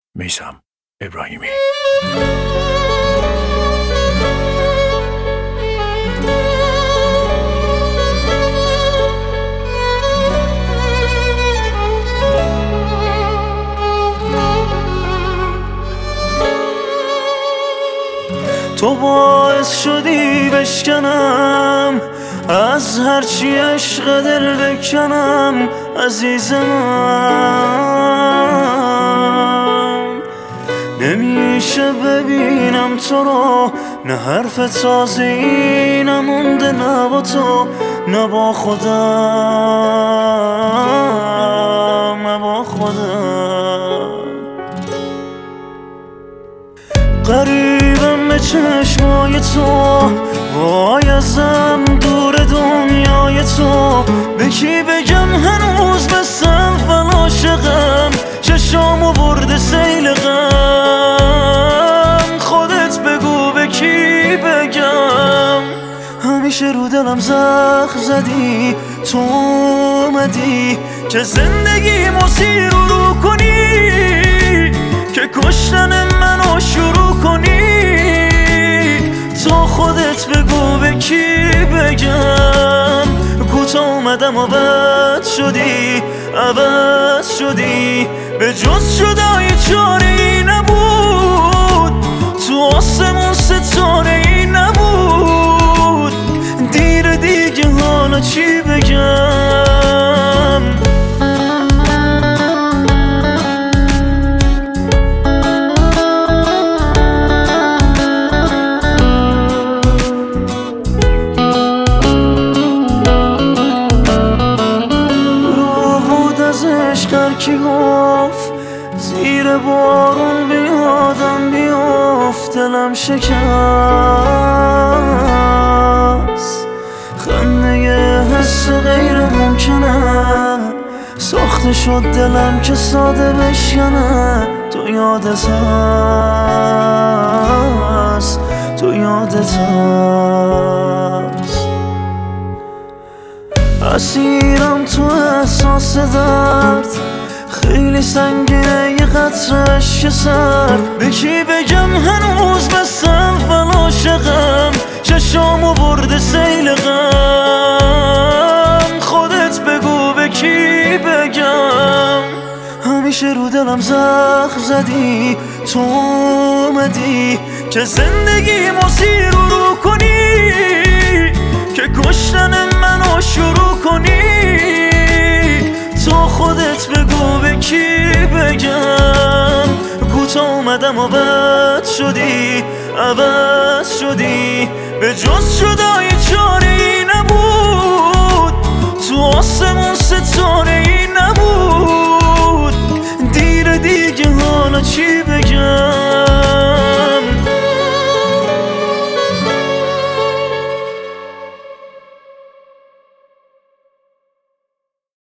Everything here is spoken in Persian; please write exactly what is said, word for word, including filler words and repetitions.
میثم ابراهیمی. تو باعث شدی بشکنم از هرچی عشق دل بکنم عزیز من. نمیشه ببینم تو رو، نه حرف تازه‌ای نمونده، نه با تو نه با خودم، نه با خودم. غریبم به چشمای تو، وای ازم دور دنیای تو. به کی بگم هنوز مثل فلاشقم، چشامو برده سیل غم. خودت بگو به کی بگم. همیشه رو دلم زخم زدی، تو اومدی که زندگی مسیر رو رو کنی، که کشتن منو شروع کنی. تو خودت بگو به کی بگم. کوتا اومدم و بد شدی، عوض شدی، به جز جدایی چاره ای نبود. تو آسمون ستاره ای نبود. دیر دیگه حالا چی بگم. کی گفت زیر بارون بیادم بیافت، دلم شکست. خنده حس غیر ممکنه، ساخته شد دلم که ساده بشکنه. تو یادت هست، تو یادت هست. اسیرم تو احساس درد، خیلی سنگینه یه قطره اشک سرد. به کی بگم هنوز مثل فلاشقم، چشامو برده سیل غم. خودت بگو به کی بگم. همیشه رو دلم زخم زدی، تو اومدی که زندگی مسیر رو رو کنی، که کشتن منو شروع کنی. تو خودت بگو به کی بگم. کوتا اومدم و بد شدی، عوض شدی، به جز جدایی چاره ای نبود. تو آسمون ستاره ای نبود. دیر دیگه حالا چی